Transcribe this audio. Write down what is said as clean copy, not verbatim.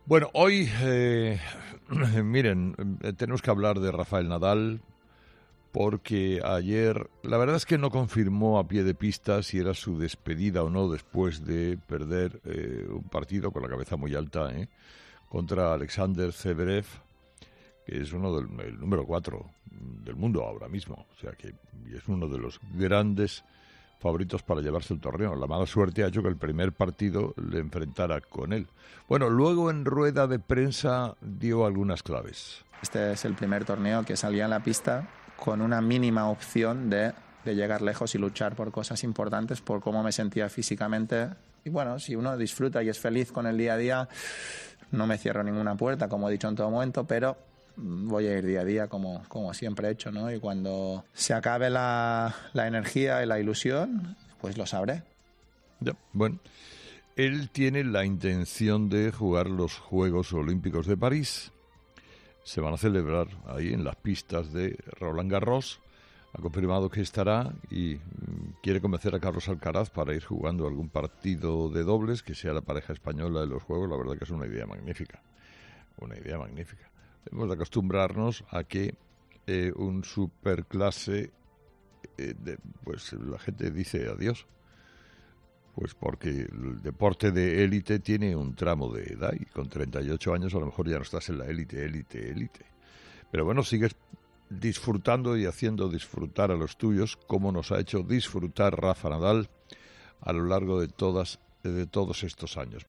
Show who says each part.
Speaker 1: Bueno, hoy, miren, tenemos que hablar de Rafael Nadal porque ayer, la verdad es que no confirmó a pie de pista si era su despedida o no después de perder un partido con la cabeza muy alta contra Alexander Zverev, que es el número 4 del mundo ahora mismo, o sea que y es uno de los grandes favoritos para llevarse el torneo. La mala suerte ha hecho que el primer partido le enfrentara con él. Bueno, luego en rueda de prensa dio algunas claves.
Speaker 2: Este es el primer torneo que salía en la pista con una mínima opción de llegar lejos y luchar por cosas importantes, por cómo me sentía físicamente. Y bueno, si uno disfruta y es feliz con el día a día, no me cierro ninguna puerta, como he dicho en todo momento, pero voy a ir día a día como siempre he hecho, ¿no? Y cuando se acabe la energía y la ilusión, pues lo sabré.
Speaker 1: Ya, bueno, él tiene la intención de jugar los Juegos Olímpicos de París. Se van a celebrar ahí en las pistas de Roland Garros. Ha confirmado que estará y quiere convencer a Carlos Alcaraz para ir jugando algún partido de dobles, que sea la pareja española de los Juegos. La verdad que es una idea magnífica. Una idea magnífica. Debemos de acostumbrarnos a que un superclase, pues la gente dice adiós. Pues porque el deporte de élite tiene un tramo de edad y con 38 años a lo mejor ya no estás en la élite. Pero bueno, sigues disfrutando y haciendo disfrutar a los tuyos como nos ha hecho disfrutar Rafa Nadal a lo largo de todos estos años.